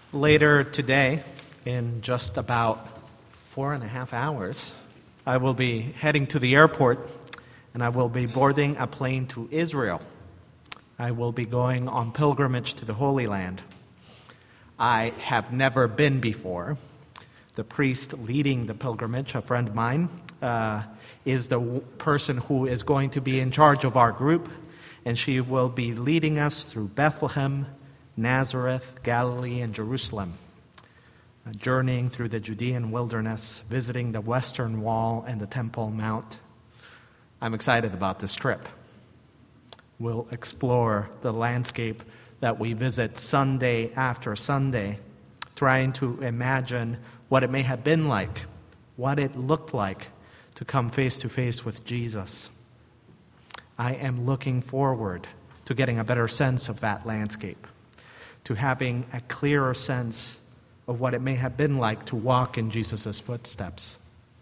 Later today, in just about 4.5 hours, I will be heading to the airport and I will be boarding a plane to Israel. I will be going on pilgrimage to the Holy Land. I have never been before. The priest leading the pilgrimage, a friend of mine, is the person who is going to be in charge of our group, and she will be leading us through Bethlehem, Nazareth, Galilee, and Jerusalem, journeying through the Judean wilderness, visiting the Western Wall and the Temple Mount. I'm excited about this trip. We'll explore the landscape that we visit Sunday after Sunday, trying to imagine what it may have been like, what it looked like to come face to face with Jesus. I am looking forward to getting a better sense of that landscape, to having a clearer sense of what it may have been like to walk in Jesus' footsteps.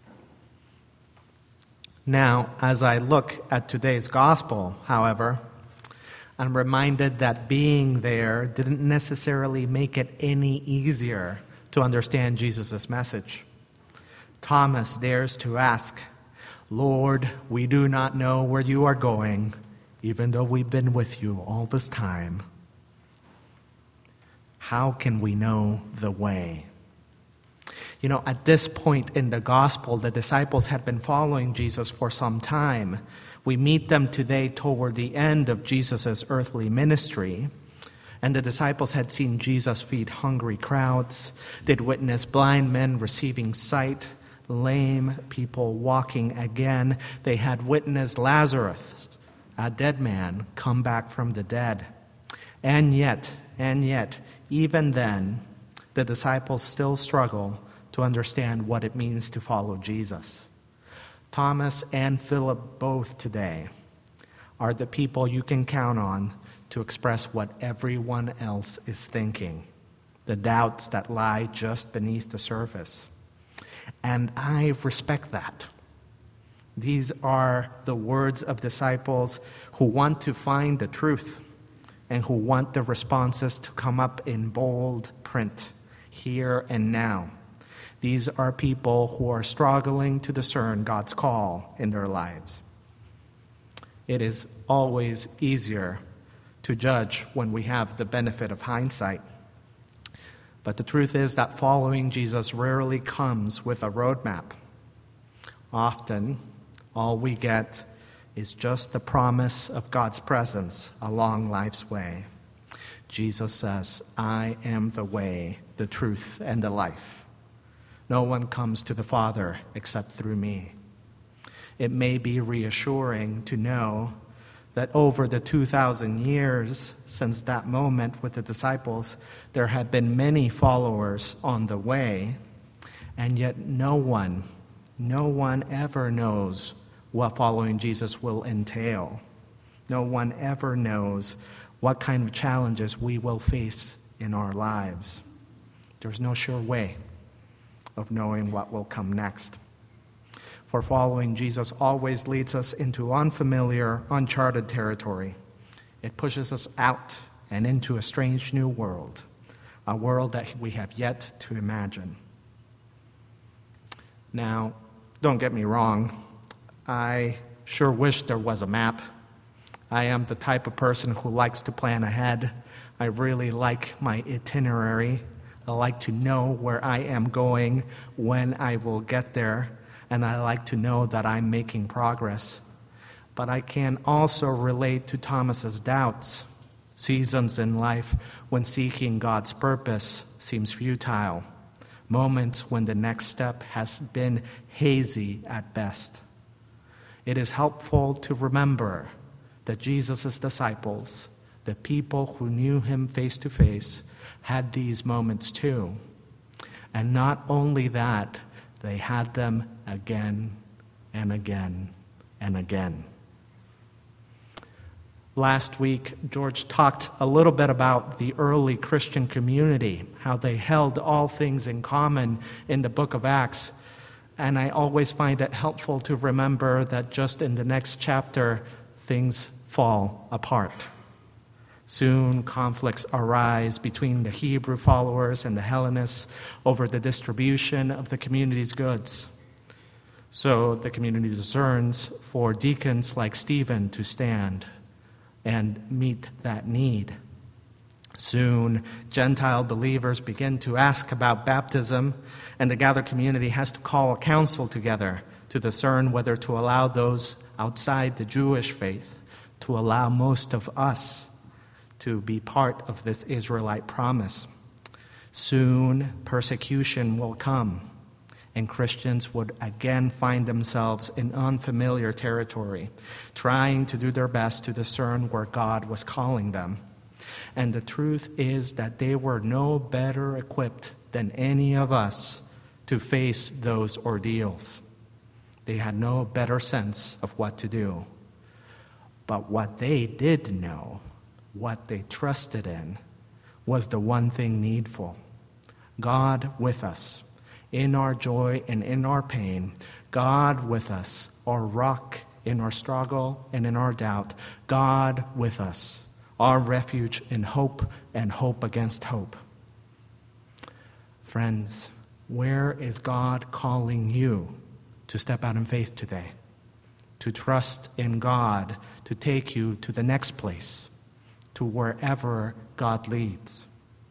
Now, as I look at today's gospel, however, I'm reminded that being there didn't necessarily make it any easier to understand Jesus' message. Thomas dares to ask, "Lord, we do not know where you are going, even though we've been with you all this time. How can we know the way?" At this point in the gospel, the disciples had been following Jesus for some time. We meet them today toward the end of Jesus' earthly ministry. And the disciples had seen Jesus feed hungry crowds. They'd witnessed blind men receiving sight, lame people walking again. They had witnessed Lazarus, a dead man, come back from the dead. And yet, even then, the disciples still struggle to understand what it means to follow Jesus. Thomas and Philip both today are the people you can count on to express what everyone else is thinking, the doubts that lie just beneath the surface. And I respect that. These are the words of disciples who want to find the truth and who want the responses to come up in bold print, here and now. These are people who are struggling to discern God's call in their lives. It is always easier to judge when we have the benefit of hindsight. But the truth is that following Jesus rarely comes with a roadmap. Often, all we get is just the promise of God's presence along life's way. Jesus says, "I am the way, the truth, and the life. No one comes to the Father except through me." It may be reassuring to know that over the 2,000 years since that moment with the disciples, there had been many followers on the way, and yet no one ever knows what following Jesus will entail. No one ever knows what kind of challenges we will face in our lives. There's no sure way of knowing what will come next. For following Jesus always leads us into unfamiliar, uncharted territory. It pushes us out and into a strange new world, a world that we have yet to imagine. Now, don't get me wrong, I sure wish there was a map. I am the type of person who likes to plan ahead. I really like my itinerary. I like to know where I am going, when I will get there, and I like to know that I'm making progress. But I can also relate to Thomas's doubts, seasons in life when seeking God's purpose seems futile, moments when the next step has been hazy at best. It is helpful to remember that Jesus' disciples, the people who knew him face to face, had these moments too. And not only that, they had them again and again and again. Last week, George talked a little bit about the early Christian community, how they held all things in common in the book of Acts. And I always find it helpful to remember that just in the next chapter, things fall apart. Soon conflicts arise between the Hebrew followers and the Hellenists over the distribution of the community's goods. So the community discerns for deacons like Stephen to stand and meet that need. Soon, Gentile believers begin to ask about baptism, and the gathered community has to call a council together to discern whether to allow those outside the Jewish faith, to allow most of us to be part of this Israelite promise. Soon, persecution will come, and Christians would again find themselves in unfamiliar territory, trying to do their best to discern where God was calling them. And the truth is that they were no better equipped than any of us to face those ordeals. They had no better sense of what to do. But what they did know, what they trusted in, was the one thing needful: God with us, in our joy and in our pain. God with us, our rock in our struggle and in our doubt. God with us, our refuge in hope and hope against hope. Friends, where is God calling you to step out in faith today? To trust in God to take you to the next place, to wherever God leads.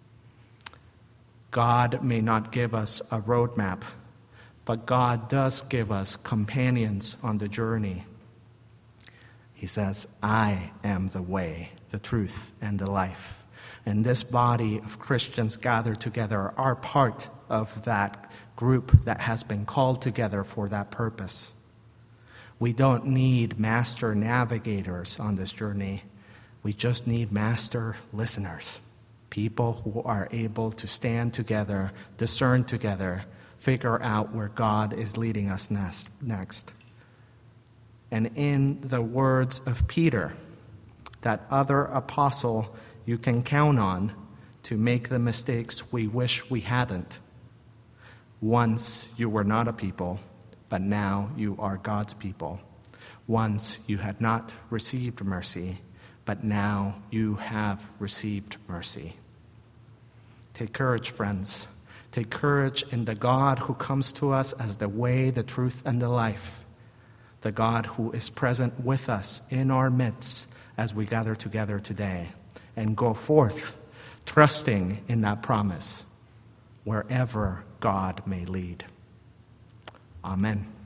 God may not give us a roadmap, but God does give us companions on the journey. He says, I am the way, the truth, and the life. And this body of Christians gathered together are part of that group that has been called together for that purpose. We don't need master navigators on this journey. We just need master listeners. People who are able to stand together, discern together, figure out where God is leading us next. And in the words of Peter, that other apostle you can count on to make the mistakes we wish we hadn't. Once you were not a people, but now you are God's people. Once you had not received mercy, but now you have received mercy. Take courage, friends. Take courage in the God who comes to us as the way, the truth, and the life. The God who is present with us in our midst as we gather together today. And go forth, trusting in that promise, wherever God may lead. Amen.